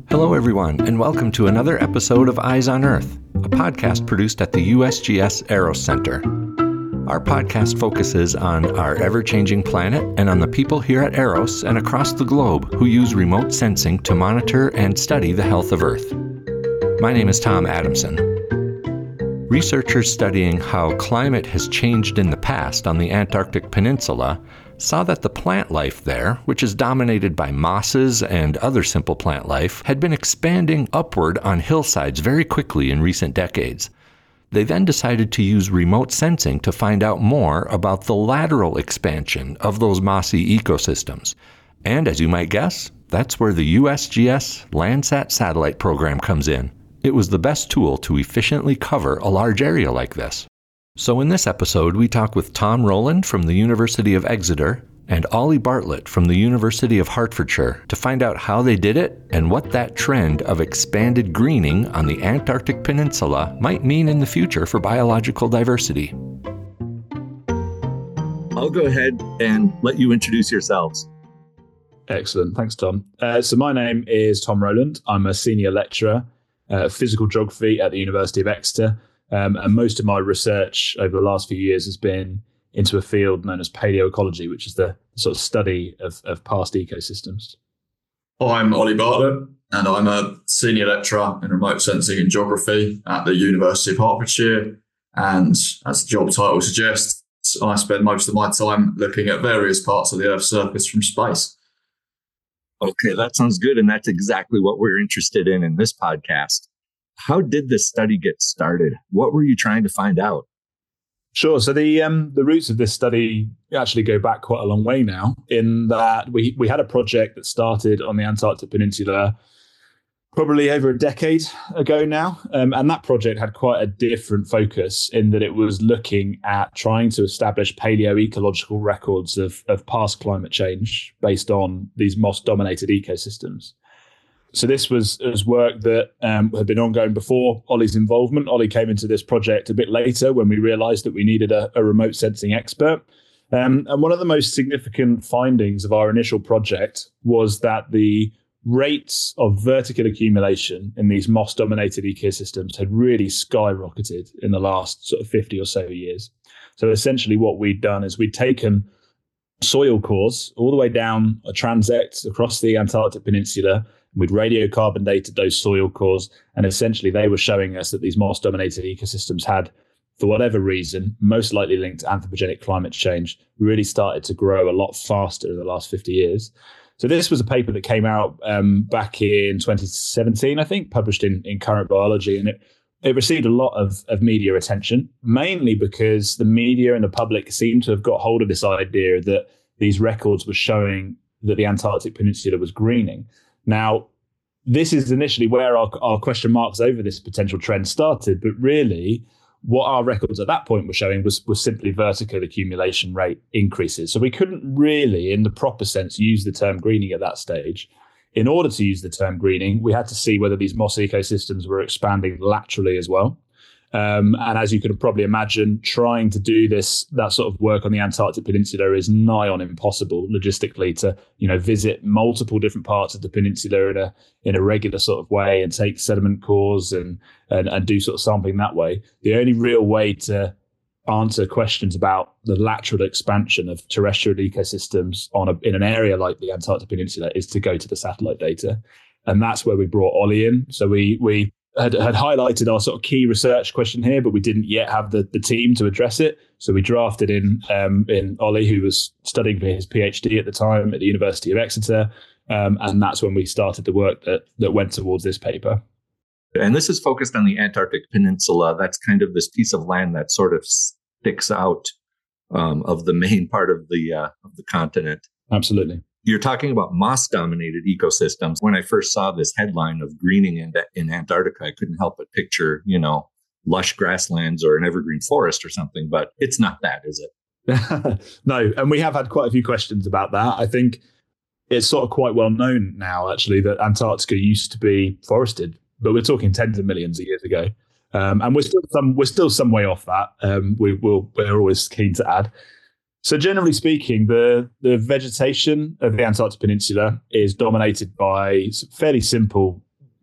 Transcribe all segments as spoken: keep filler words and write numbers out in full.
Hello, everyone, and welcome to another episode of Eyes on Earth, a podcast produced at the U S G S Aero Center. Our podcast focuses on our ever-changing planet and on the people here at Aeros and across the globe who use remote sensing to monitor and study the health of Earth. My name is Tom Adamson. Researchers studying how climate has changed in the past on the Antarctic Peninsula saw that the plant life there, which is dominated by mosses and other simple plant life, had been expanding upward on hillsides very quickly in recent decades. They then decided to use remote sensing to find out more about the lateral expansion of those mossy ecosystems. And as you might guess, that's where the U S G S Landsat satellite program comes in. It was the best tool to efficiently cover a large area like this. So in this episode, we talk with Tom Rowland from the University of Exeter and Ollie Bartlett from the University of Hertfordshire to find out how they did it and what that trend of expanded greening on the Antarctic Peninsula might mean in the future for biological diversity. I'll go ahead and let you introduce yourselves. Excellent. Thanks, Tom. Uh, so my name is Tom Rowland. I'm a senior lecturer, uh, physical geography at the University of Exeter. Um, and most of my research over the last few years has been into a field known as paleoecology, which is the sort of study of, of past ecosystems. I'm Ollie Bartlett, and I'm a senior lecturer in remote sensing and geography at the University of Hertfordshire. And as the job title suggests, I spend most of my time looking at various parts of the Earth's surface from space. Okay, that sounds good. And that's exactly what we're interested in in this podcast. How did this study get started? What were you trying to find out? Sure. So the um, the roots of this study actually go back quite a long way now, in that we, we had a project that started on the Antarctic Peninsula probably over a decade ago now. Um, and that project had quite a different focus in that it was looking at trying to establish paleoecological records of, of past climate change based on these moss-dominated ecosystems. So this was, was work that um, had been ongoing before Ollie's involvement. Ollie came into this project a bit later when we realized that we needed a, a remote sensing expert. Um, and one of the most significant findings of our initial project was that the rates of vertical accumulation in these moss-dominated ecosystems had really skyrocketed in the last sort of fifty or so years. So essentially what we'd done is we'd taken soil cores all the way down a transect across the Antarctic Peninsula. We'd radiocarbon dated those soil cores, and essentially they were showing us that these moss-dominated ecosystems had, for whatever reason, most likely linked to anthropogenic climate change, really started to grow a lot faster in the last fifty years. So this was a paper that came out um, back in twenty seventeen, I think, published in, in Current Biology, and it, it received a lot of, of media attention, mainly because the media and the public seemed to have got hold of this idea that these records were showing that the Antarctic Peninsula was greening. Now, this is initially where our, our question marks over this potential trend started, but really what our records at that point were showing was, was simply vertical accumulation rate increases. So we couldn't really, in the proper sense, use the term greening at that stage. In order to use the term greening, we had to see whether these moss ecosystems were expanding laterally as well. Um, and as you can probably imagine, trying to do this, that sort of work on the Antarctic Peninsula is nigh on impossible logistically to, you know, visit multiple different parts of the peninsula in a in a regular sort of way and take sediment cores and, and, and do sort of sampling that way. The only real way to answer questions about the lateral expansion of terrestrial ecosystems on a, in an area like the Antarctic Peninsula is to go to the satellite data. And that's where we brought Ollie in. So we we Had, had highlighted our sort of key research question here, but we didn't yet have the, the team to address it. So we drafted in um, in Ollie, who was studying for his PhD at the time at the University of Exeter. Um, and that's when we started the work that, that went towards this paper. And this is focused on the Antarctic Peninsula. That's kind of this piece of land that sort of sticks out um, of the main part of the uh, of the continent. Absolutely. You're talking about moss-dominated ecosystems. When I first saw this headline of greening in, in Antarctica, I couldn't help but picture, you know, lush grasslands or an evergreen forest or something, but it's not that, is it? No, and we have had quite a few questions about that. I think it's sort of quite well known now, actually, that Antarctica used to be forested, but we're talking tens of millions of years ago. Um, and we're still some we're still some way off that. Um, we, we'll, we're always keen to add. So generally speaking, the, the vegetation of the Antarctic Peninsula is dominated by fairly simple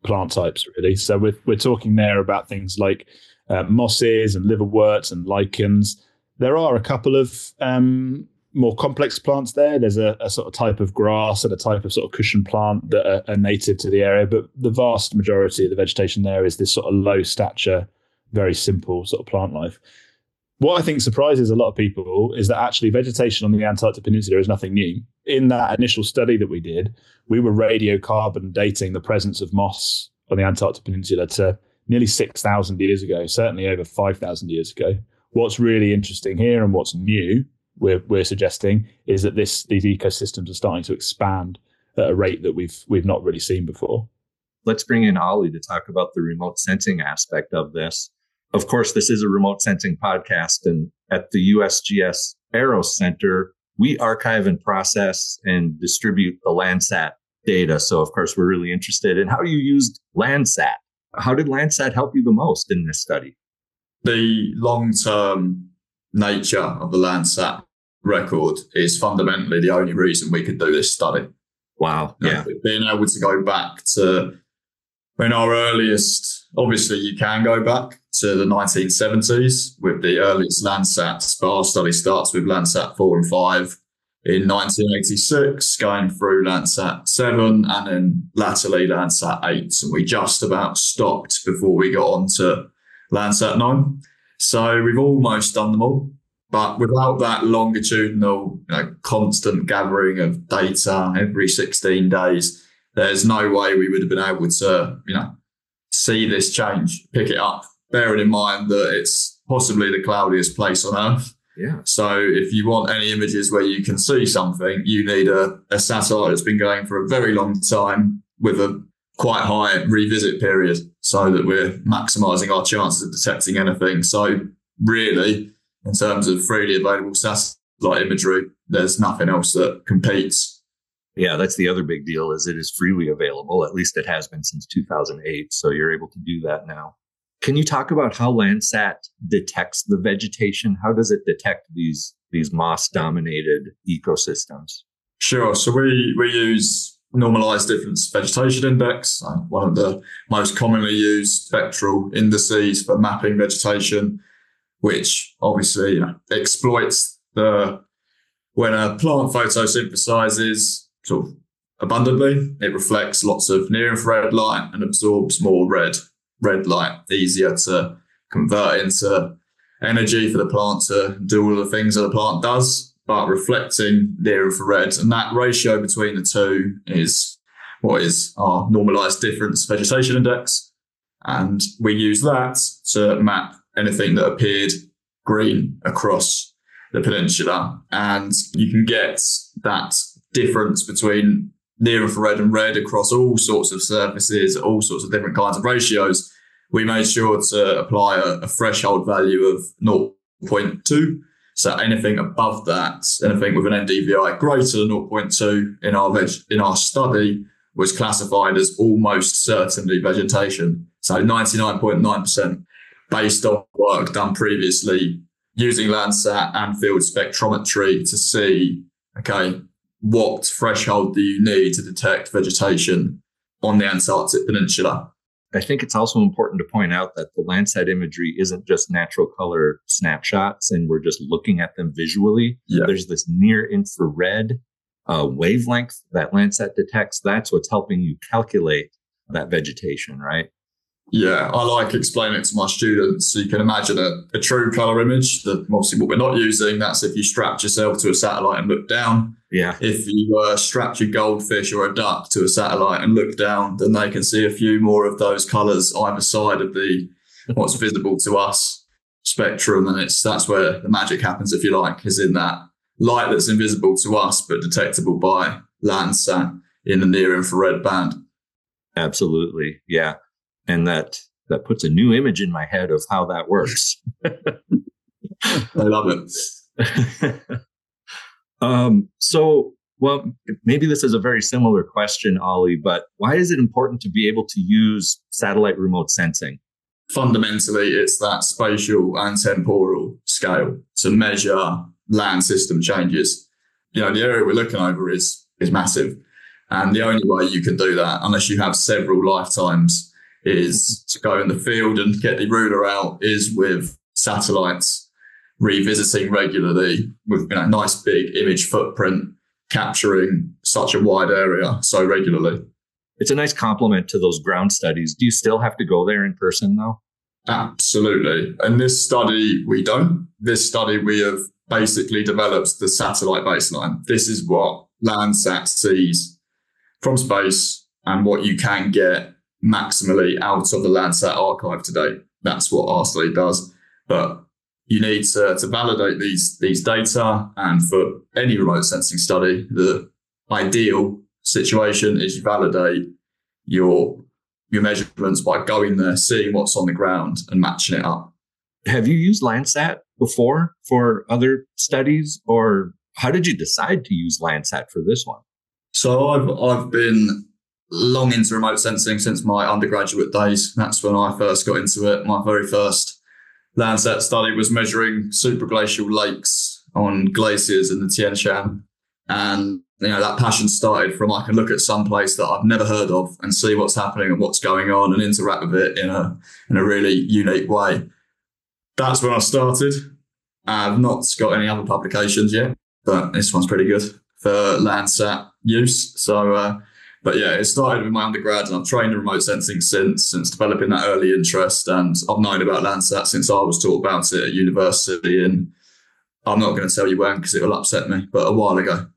plant types, really. So we're, we're talking there about things like uh, mosses and liverworts and lichens. There are a couple of um, more complex plants there. There's a, a sort of type of grass and a type of sort of cushion plant that are, are native to the area, but the vast majority of the vegetation there is this sort of low stature, very simple sort of plant life. What I think surprises a lot of people is that actually vegetation on the Antarctic Peninsula is nothing new. In that initial study that we did, we were radiocarbon dating the presence of moss on the Antarctic Peninsula to nearly six thousand years ago, certainly over five thousand years ago. What's really interesting here and what's new, we're, we're suggesting, is that this these ecosystems are starting to expand at a rate that we've we've not really seen before. Let's bring in Ollie to talk about the remote sensing aspect of this. Of course, this is a remote sensing podcast, and at the U S G S Aero Center, we archive and process and distribute the Landsat data. So, of course, we're really interested in how you used Landsat. How did Landsat help you the most in this study? The long-term nature of the Landsat record is fundamentally the only reason we could do this study. Wow. Yeah. You know, being able to go back to when our earliest, obviously you can go back to the nineteen seventies with the earliest Landsats, but our study starts with Landsat four and five in nineteen eighty-six, going through Landsat seven and then latterly Landsat eight. And we just about stopped before we got on to Landsat nine. So we've almost done them all. But without that longitudinal, you know, constant gathering of data every sixteen days, there's no way we would have been able to, you know, see this change, pick it up, bearing in mind that it's possibly the cloudiest place on Earth. Yeah. So if you want any images where you can see something, you need a, a satellite that's been going for a very long time with a quite high revisit period so that we're maximising our chances of detecting anything. So really, in terms of freely available satellite imagery, there's nothing else that competes. Yeah, that's the other big deal, is it is freely available. At least it has been since two thousand eight. So you're able to do that now. Can you talk about how Landsat detects the vegetation? How does it detect these, these moss-dominated ecosystems? Sure. So we, we use normalized difference vegetation index, uh, one of the most commonly used spectral indices for mapping vegetation, which obviously, you know, exploits the when a plant photosynthesizes sort of abundantly, it reflects lots of near-infrared light and absorbs more red red light, easier to convert into energy for the plant to do all the things that the plant does, but reflecting near-infrared. And that ratio between the two is what is our normalized difference vegetation index. And we use that to map anything that appeared green across the peninsula. And you can get that difference between near infrared and red across all sorts of surfaces, all sorts of different kinds of ratios. We made sure to apply a, a threshold value of zero point two. So anything above that, anything with an N D V I greater than zero point two in our veg, in our study was classified as almost certainly vegetation. So ninety-nine point nine percent based on work done previously using Landsat and field spectrometry to see, okay, what threshold do you need to detect vegetation on the Antarctic Peninsula? I think it's also important to point out that the Landsat imagery isn't just natural color snapshots and we're just looking at them visually. Yeah. There's this near infrared uh, wavelength that Landsat detects. That's what's helping you calculate that vegetation, right? Yeah, I like explaining it to my students. So you can imagine a, a true color image. That obviously what we're not using, that's if you strapped yourself to a satellite and look down. Yeah. If you uh, strapped your goldfish or a duck to a satellite and look down, then they can see a few more of those colors either side of the what's visible to us spectrum. And it's that's where the magic happens, if you like, is in that light that's invisible to us but detectable by Landsat in the near infrared band. Absolutely. Yeah. And that that puts a new image in my head of how that works. I love it. um, so, well, maybe this is a very similar question, Ollie, but why is it important to be able to use satellite remote sensing? Fundamentally, it's that spatial and temporal scale to measure land system changes. You know, the area we're looking over is is massive. And the only way you can do that, unless you have several lifetimes, is to go in the field and get the ruler out, is with satellites revisiting regularly with, you know, a nice big image footprint, capturing such a wide area so regularly. It's a nice complement to those ground studies. Do you still have to go there in person though? Absolutely. And this study, we don't. This study, we have basically developed the satellite baseline. This is what Landsat sees from space and what you can get maximally out of the Landsat archive today. That's what R S L E does. But you need to, to validate these, these data. And for any remote sensing study, the ideal situation is you validate your your measurements by going there, seeing what's on the ground and matching it up. Have you used Landsat before for other studies, or how did you decide to use Landsat for this one? So I've I've been long into remote sensing since my undergraduate days. That's when I first got into it. My very first Landsat study was measuring superglacial lakes on glaciers in the Tian Shan. And you know, that passion started from I can look at some place that I've never heard of and see what's happening and what's going on and interact with it in a in a really unique way. That's when I started. I've not got any other publications yet, but this one's pretty good for Landsat use. So, uh, but yeah, it started with my undergrad, and I've trained in remote sensing since, since developing that early interest. And I've known about Landsat since I was taught about it at university. And I'm not going to tell you when because it will upset me, but a while ago.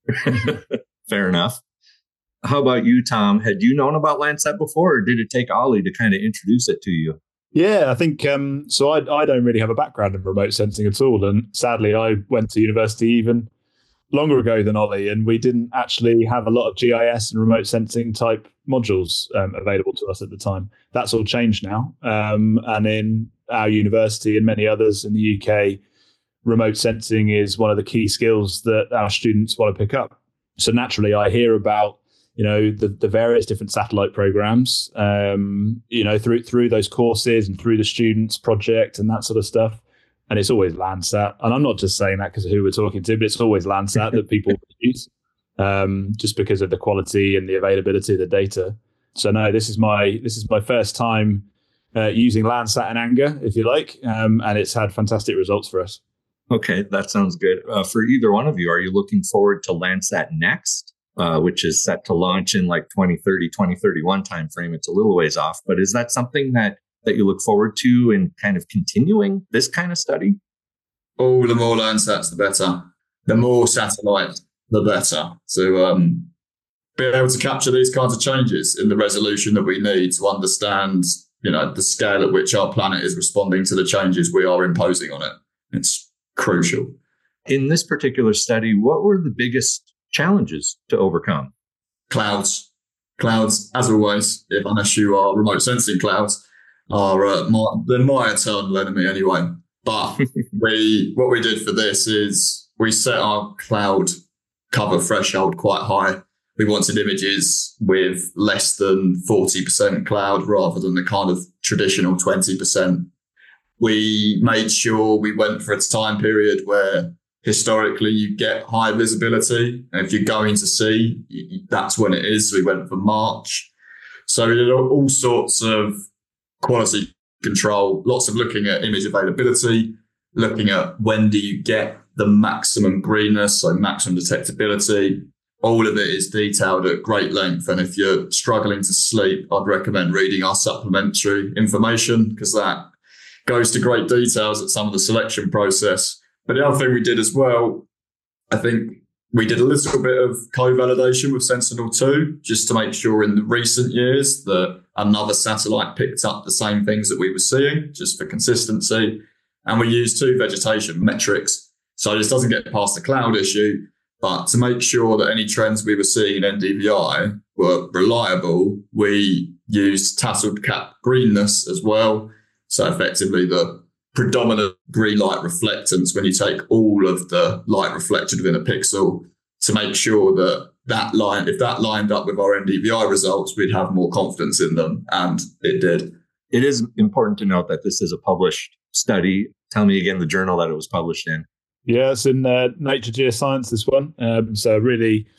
Fair enough. How about you, Tom? Had you known about Landsat before, or did it take Ollie to kind of introduce it to you? Yeah, I think um, so. I, I don't really have a background in remote sensing at all. And sadly, I went to university even longer ago than Ollie, and we didn't actually have a lot of G I S and remote sensing type modules um, available to us at the time. That's all changed now. Um, and in our university and many others in the U K, remote sensing is one of the key skills that our students want to pick up. So naturally, I hear about, you know, the, the various different satellite programs, um, you know, through through those courses and through the students' project and that sort of stuff. And it's always Landsat. And I'm not just saying that because of who we're talking to, but it's always Landsat that people use, um, just because of the quality and the availability of the data. So no, this is my this is my first time uh, using Landsat in anger, if you like, um, and it's had fantastic results for us. Okay, that sounds good. Uh, for either one of you, are you looking forward to Landsat Next, uh, which is set to launch in like twenty thirty, twenty thirty-one timeframe? It's a little ways off, but is that something that, that you look forward to in kind of continuing this kind of study? Oh, the more Landsats, the better. The more satellites, the better. To um, be able to capture these kinds of changes in the resolution that we need to understand, you know, the scale at which our planet is responding to the changes we are imposing on it. It's crucial. In this particular study, what were the biggest challenges to overcome? Clouds. Clouds, as always, if unless you are remote sensing clouds, are uh, my, they're my eternal enemy anyway. But we what we did for this is we set our cloud cover threshold quite high. We wanted images with less than forty percent cloud rather than the kind of traditional twenty percent. We made sure we went for a time period where historically you get high visibility. And if you're going to sea, that's when it is. So we went for March. So we did all sorts of quality control, lots of looking at image availability, looking at when do you get the maximum greenness, so maximum detectability. All of it is detailed at great length. And if you're struggling to sleep, I'd recommend reading our supplementary information because that goes to great details at some of the selection process. But the other thing we did as well, I think we did a little bit of co-validation with Sentinel two, just to make sure in the recent years that another satellite picked up the same things that we were seeing, just for consistency. And we used two vegetation metrics. So this doesn't get past the cloud issue, but to make sure that any trends we were seeing in N D V I were reliable, we used tasseled cap greenness as well. So effectively the predominant green light reflectance when you take all of the light reflected within a pixel to make sure that that line, if that lined up with our N D V I results, we'd have more confidence in them. And it did. It is important to note that this is a published study. Tell me again the journal that it was published in. Yeah, it's in uh, Nature Geoscience, this one. Um, so really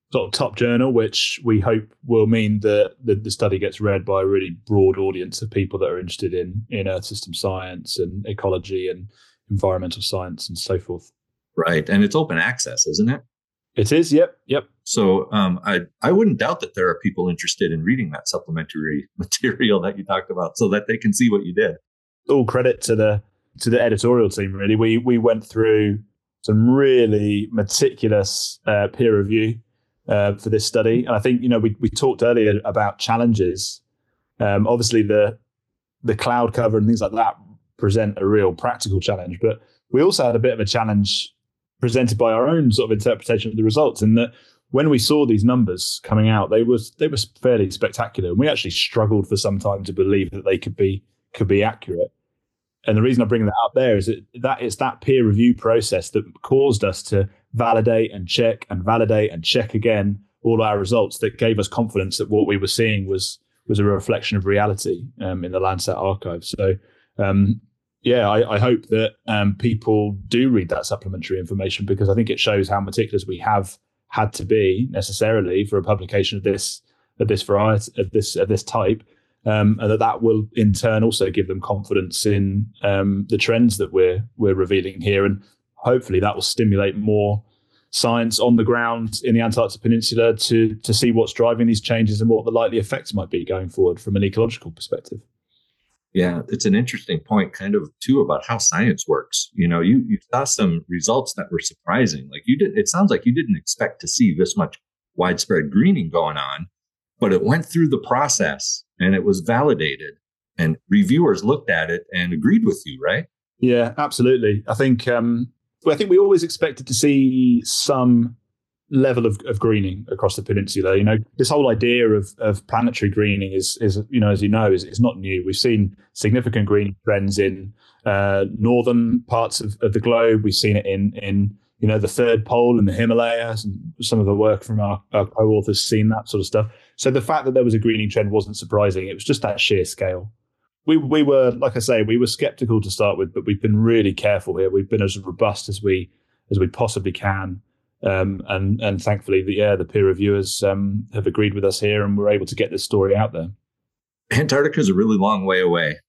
sort of top journal, which we hope will mean that the, the study gets read by a really broad audience of people that are interested in, in Earth system science and ecology and environmental science and so forth. Right. And it's open access, isn't it? It is. Yep. Yep. So um, I, I wouldn't doubt that there are people interested in reading that supplementary material that you talked about so that they can see what you did. All credit to the to the editorial team, really. We we went through some really meticulous uh, peer review uh, for this study. And I think, you know, we we talked earlier about challenges. Um, obviously, the the cloud cover and things like that present a real practical challenge. But we also had a bit of a challenge presented by our own sort of interpretation of the results, in that when we saw these numbers coming out, they was they were fairly spectacular. And we actually struggled for some time to believe that they could be could be accurate. And the reason I bring that up there is that, that it's that peer review process that caused us to validate and check and validate and check again all our results, that gave us confidence that what we were seeing was was a reflection of reality um, in the Landsat archive. So, um, yeah, I, I hope that um, people do read that supplementary information, because I think it shows how meticulous we have had to be necessarily for a publication of this of this variety of this of this type. Um, and that that will in turn also give them confidence in um, the trends that we're we're revealing here, and hopefully that will stimulate more science on the ground in the Antarctic Peninsula to to see what's driving these changes and what the likely effects might be going forward from an ecological perspective. Yeah, it's an interesting point, kind of too, about how science works. You know, you you saw some results that were surprising. Like you did, it sounds like you didn't expect to see this much widespread greening going on, but it went through the process. And it was validated, and reviewers looked at it and agreed with you, right? Yeah, absolutely. I think um, well, I think we always expected to see some level of, of greening across the peninsula. You know, this whole idea of of planetary greening is is you know, as you know, is is not new. We've seen significant greening trends in uh, northern parts of, of the globe. We've seen it in in you know the third pole and the Himalayas, and some of the work from our, our co-authors seen that sort of stuff. So the fact that there was a greening trend wasn't surprising. It was just that sheer scale. We we were, like I say, we were skeptical to start with, but we've been really careful here. We've been as robust as we as we possibly can, um, and and thankfully, the yeah, the peer reviewers um, have agreed with us here, and we're able to get this story out there. Antarctica is a really long way away,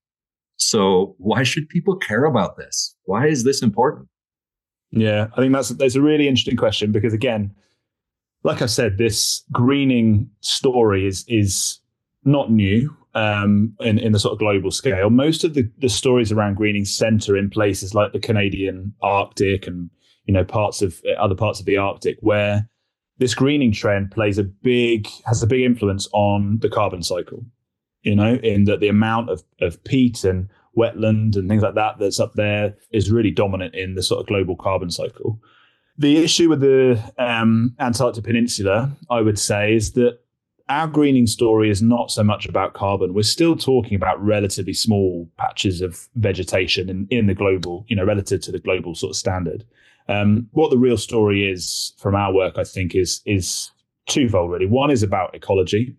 so why should people care about this? Why is this important? Yeah, I think that's that's a really interesting question, because again, like I said, this greening story is is not new um, in, in the sort of global scale. Most of the, the stories around greening center in places like the Canadian Arctic and, you know, parts of other parts of the Arctic, where this greening trend plays a big, has a big influence on the carbon cycle, you know, in that the amount of, of peat and wetland and things like that that's up there is really dominant in the sort of global carbon cycle. The issue with the um, Antarctic Peninsula, I would say, is that our greening story is not so much about carbon. We're still talking about relatively small patches of vegetation in, in the global, you know, relative to the global sort of standard. Um, what the real story is from our work, I think, is is twofold, really. One is about ecology.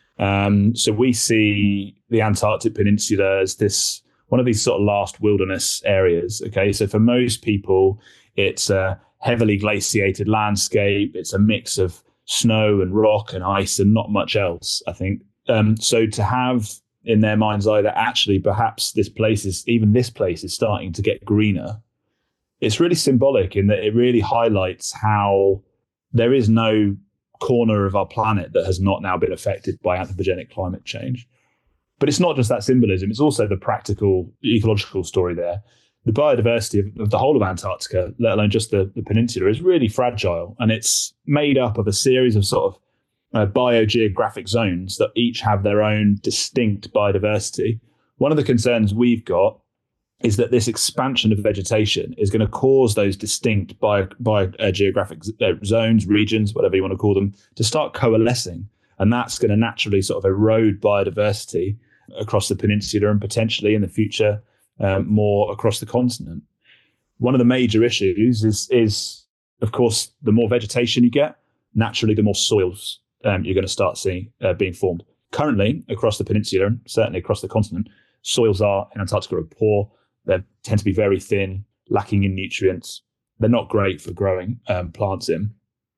Um, so we see the Antarctic Peninsula as this one of these sort of last wilderness areas. Okay, so for most people, it's a heavily glaciated landscape. It's a mix of snow and rock and ice and not much else, I think. Um, so to have in their mind's eye that actually perhaps this place is, even this place is starting to get greener, it's really symbolic in that it really highlights how there is no corner of our planet that has not now been affected by anthropogenic climate change. But it's not just that symbolism, it's also the practical ecological story there. The biodiversity of, of the whole of Antarctica, let alone just the, the peninsula, is really fragile. And it's made up of a series of sort of uh, biogeographic zones that each have their own distinct biodiversity. One of the concerns we've got is that this expansion of vegetation is going to cause those distinct bio, biogeographic uh, zones, regions, whatever you want to call them, to start coalescing. And that's going to naturally sort of erode biodiversity across the peninsula and potentially in the future Um, more across the continent. One of the major issues is, is of course, the more vegetation you get, naturally, the more soils um, you're going to start seeing uh, being formed. Currently, across the peninsula, and certainly across the continent, soils are in Antarctica are poor. They tend to be very thin, lacking in nutrients. They're not great for growing um, plants in.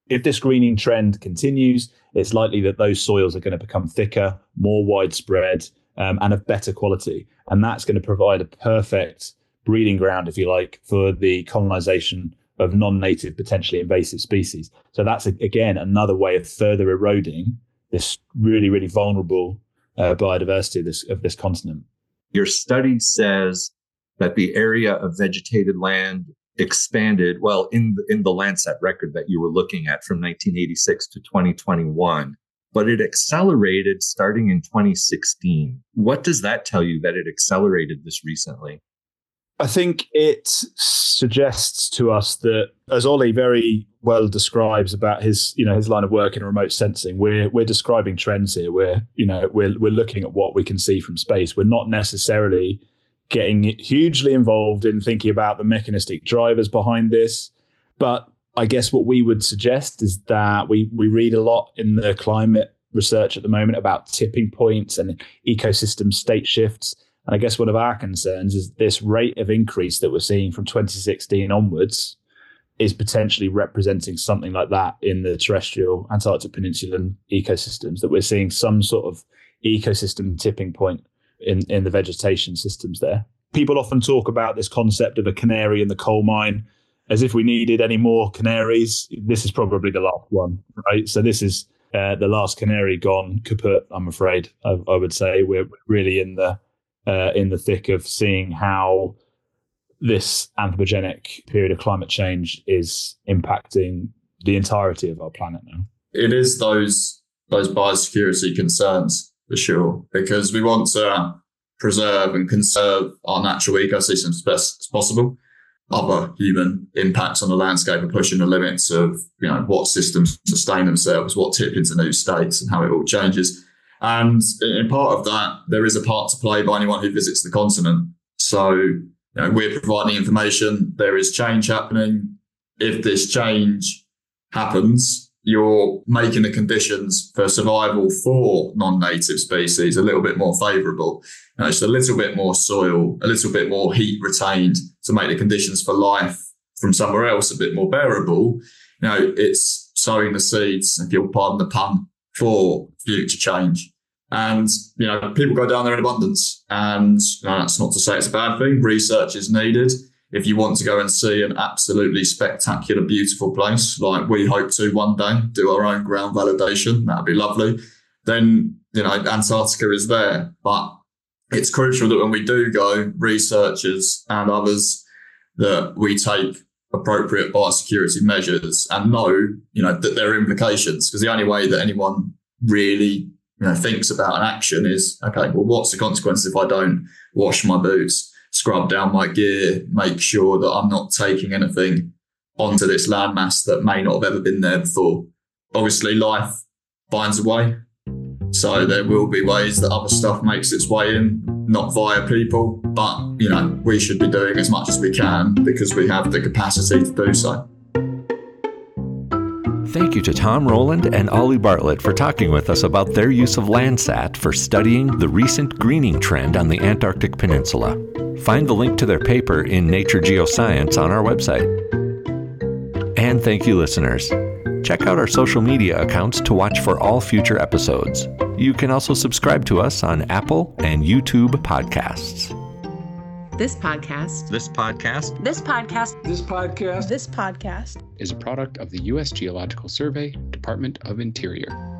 if this greening trend continues, it's likely that those soils are going to become thicker, more widespread, um, and of better quality. And that's going to provide a perfect breeding ground, if you like, for the colonization of non-native, potentially invasive species. So that's, again, another way of further eroding this really, really vulnerable uh, biodiversity of this, of this continent. Your study says that the area of vegetated land expanded, well, in the, in the Landsat record that you were looking at from nineteen eighty-six to twenty twenty-one, but it accelerated starting in twenty sixteen. What does that tell you that it accelerated this recently? I think it suggests to us that, as Ollie very well describes about his, you know, his line of work in remote sensing, we're we're describing trends here. We're, you know, we're we're looking at what we can see from space. We're not necessarily getting hugely involved in thinking about the mechanistic drivers behind this. But I guess what we would suggest is that we we read a lot in the climate research at the moment about tipping points and ecosystem state shifts. And I guess one of our concerns is this rate of increase that we're seeing from twenty sixteen onwards is potentially representing something like that in the terrestrial Antarctic Peninsulan ecosystems, that we're seeing some sort of ecosystem tipping point in, in the vegetation systems there. People often talk about this concept of a canary in the coal mine as if we needed any more canaries. This is probably the last one, right? So this is uh, the last canary gone kaput, I'm afraid, I, I would say. We're really in the Uh, in the thick of seeing how this anthropogenic period of climate change is impacting the entirety of our planet now. It is those those biosecurity concerns, for sure, because we want to preserve and conserve our natural ecosystems as best as possible. Other human impacts on the landscape are pushing the limits of, you know, what systems sustain themselves, what tip into new states, and how it all changes. And in part of that, there is a part to play by anyone who visits the continent. So, you know, we're providing information. There is change happening. If this change happens, you're making the conditions for survival for non-native species a little bit more favourable. You know, it's a little bit more soil, a little bit more heat retained to make the conditions for life from somewhere else a bit more bearable. You know, it's sowing the seeds, if you'll pardon the pun, for future change. And, you know, people go down there in abundance. And you know, that's not to say it's a bad thing. Research is needed. If you want to go and see an absolutely spectacular, beautiful place, like we hope to one day, do our own ground validation, that'd be lovely, then, you know, Antarctica is there. But it's crucial that when we do go, researchers and others, that we take appropriate biosecurity measures and know, you know, that there are implications, because the only way that anyone really, you know, thinks about an action is, okay, well, what's the consequence if I don't wash my boots, scrub down my gear, make sure that I'm not taking anything onto this landmass that may not have ever been there before? Obviously, life finds a way. So there will be ways that other stuff makes its way in, not via people, but, you know, we should be doing as much as we can because we have the capacity to do so. Thank you to Tom Rowland and Ollie Bartlett for talking with us about their use of Landsat for studying the recent greening trend on the Antarctic Peninsula. Find the link to their paper in Nature Geoscience on our website. And thank you, listeners. Check out our social media accounts to watch for all future episodes. You can also subscribe to us on Apple and YouTube podcasts. This podcast. This podcast. This podcast. This podcast. This podcast is a product of the U S Geological Survey, Department of Interior.